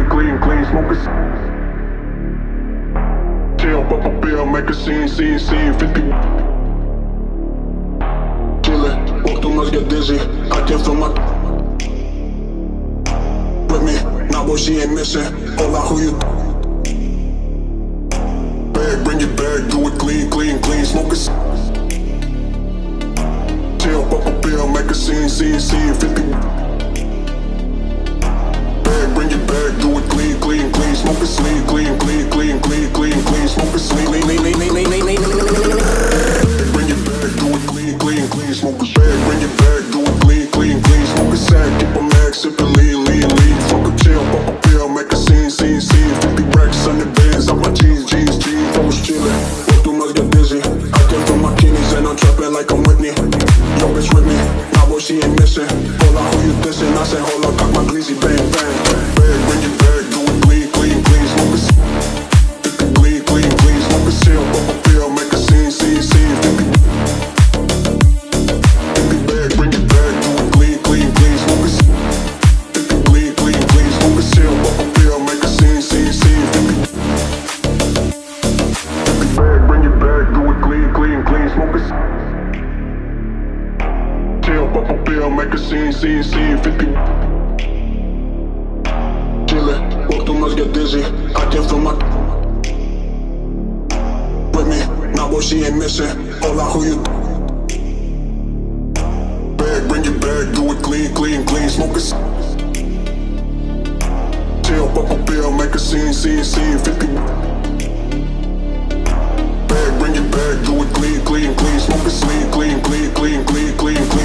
clean, clean, smoke a chill, pop a pill, make a scene, 50 chillin', walk too much, get dizzy. I came from my with me, nah boy, she ain't missing. Hola, who you? Bag, bring your bag, do it clean, clean, clean, smoke a chill, pop a pill, make a scene, 50 bag, bring your bag, do it clean, clean, clean, smoke a clean, clean, clean, clean, clean, clean, clean, smoke a clean, clean, clean, clean, clean, clean, clean, bring your bag, do it clean, clean, clean, smoke a bag, bring your bag, do it clean, clean, clean, smoke a sack, keep a mag, sippin' lean, lean, lean, fuck a chill, pop a pill, make a scene, 50 racks, 100 bands, out my jeans, I was chillin', walk too much, get dizzy. I came from my kidneys and I'm trappin' like I'm Whitney. Yo, bitch with me, nah boy, she ain't missing. Hola, who you dissing? I say, hola, cock my greasy, bang, bang. Bag, bring your bag, do it clean, clean, clean, smoke a clean, clean, clean, smoke a chill, pop a pill, make a scene, 50 bag, bring your bag, do it clean, clean, clean, smoke a clean, clean, clean, smoke a chill, pop a pill, make a scene, 50 bag, bring your bag, do it clean, clean, clean, smoke a chill, pop a pill, make a scene, 50 chillin', walk too much, get dizzy. I came from my with me, nah boy, she ain't missing. Hola, who you? Bag, bring your bag, do it clean, clean, clean, smoke a chill, pop a pill, make a scene, 50 bag, bring your bag, do it clean, clean, clean, smoke a clean, clean, clean, clean, clean, clean, clean.